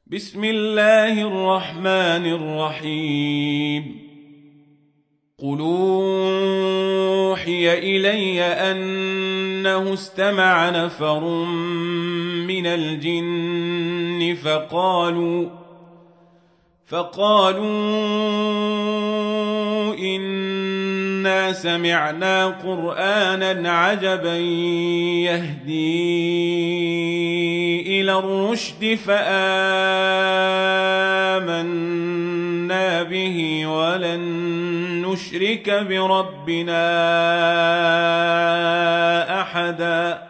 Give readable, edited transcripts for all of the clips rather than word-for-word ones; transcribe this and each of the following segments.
بسم الله الرحمن الرحيم. قل أوحي إلي أنه استمع نفر من الجن فقالوا إنا سمعنا قرآنا عجبا يهدي إلى الرشد فآمنا به ولن نشرك بربنا أحدا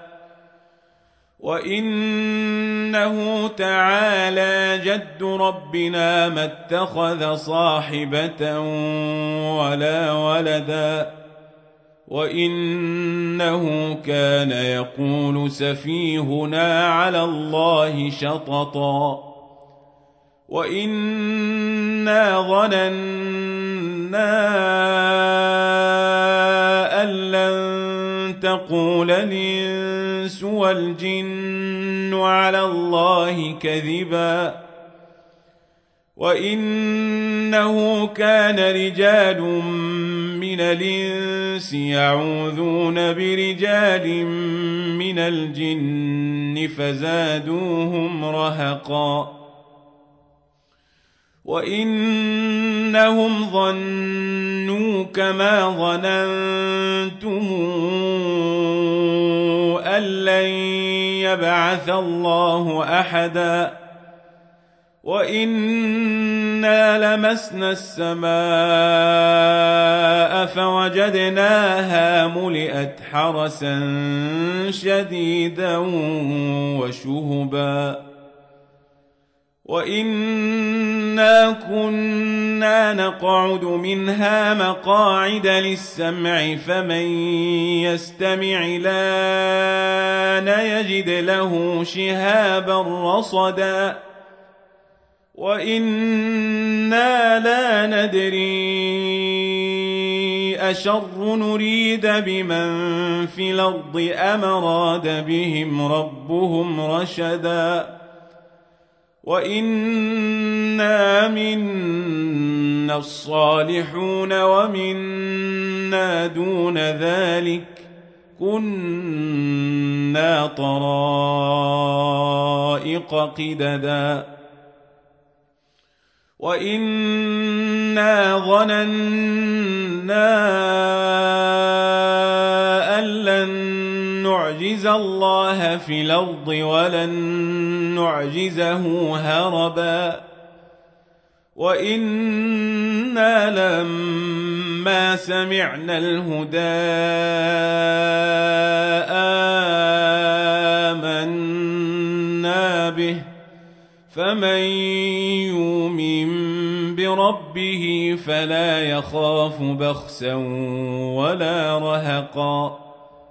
وإنه تعالى جد ربنا ما اتخذ صاحبة ولا ولدا وإنه كان يقول سفيهنا على الله شططا وإنا ظننا أن لن تقول الإنس والجن على الله كذبا وإنه كان رجال من الإنس يعوذون برجال من الجن فزادوهم رهقا وإنهم ظنوا كما ظننتم أن لن يبعث الله أحدا وإنا لمسنا السماء فوجدناها ملئت حرسا شديدا وشهبا وإنا كنا نقعد منها مقاعد للسمع فمن يستمع الآن يجد له شهابا رصدا وإنا لا ندري أشر نريد بمن في الأرض أم أراد بهم ربهم رشدا وإنا منا الصالحون ومنا دون ذلك كنا طرائق قددا وإنا ظننا أن لن نعجز الله في الأرض ولن نعجزه هربا وإنا لما سمعنا الهدى آمنا به فمن يؤمن بربه فلا يخاف بخسا ولا رهقا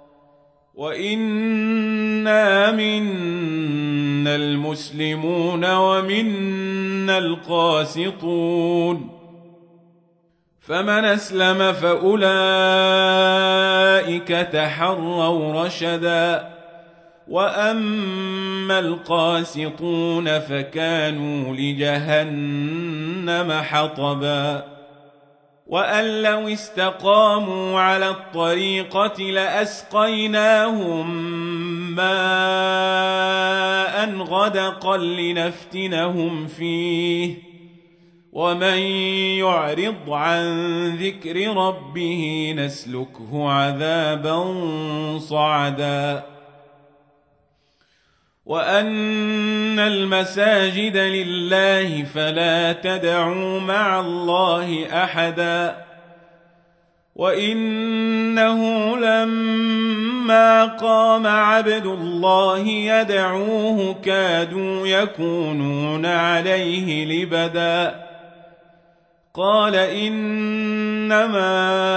وإنا منا المسلمون ومنا القاسطون فمن أسلم فأولئك تحروا رشدا وأما القاسطون فكانوا لجهنم حطبا وأن لو استقاموا على الطريقة لأسقيناهم ماء غدقا لنفتنهم فيه ومن يعرض عن ذكر ربه نسلكه عذابا صعدا وأن المساجد لله فلا تدعوا مع الله أحدا وإنه لما قام عبد الله يدعوه كادوا يكونون عليه لبدا قال إنما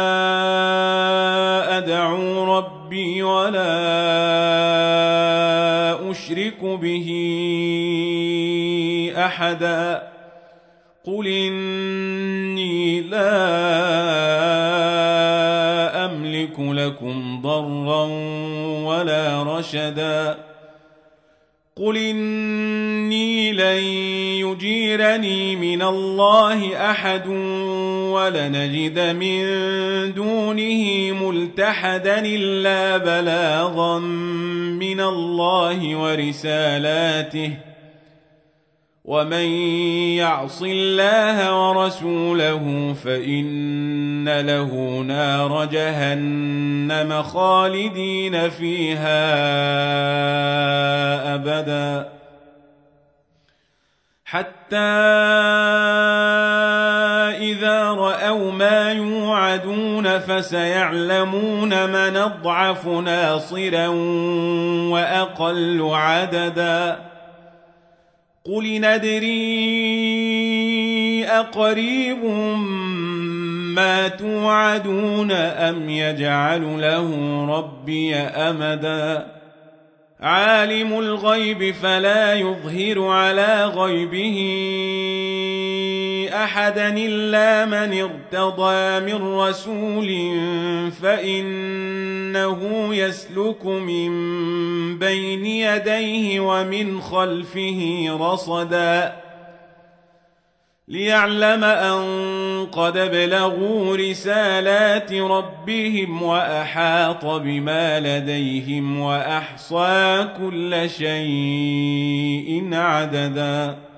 أدعو ربي ولا أشرك به أحدا قل إني لا أملك لكم ضرا ولا رشدا قل إني إني لن يجيرني من الله أحد ولنجد من دونه ملتحدا إلا بلاغا من الله ورسالاته ومن يعص الله ورسوله فإن له نار جهنم خالدين فيها أبدا حتى إذا رأوا ما يوعدون فسيعلمون من أضعف ناصرا وأقل عددا قل ندري أقريب ما توعدون أم يجعل له ربي أمدا عالم الغيب فلا يظهر على غيبه أحدا إلا من ارتضى من رسول فإنه يسلك من بين يديه ومن خلفه رصدا ليعلم أن قد بلغوا رسالات ربهم وأحاط بما لديهم وأحصى كل شيء عددا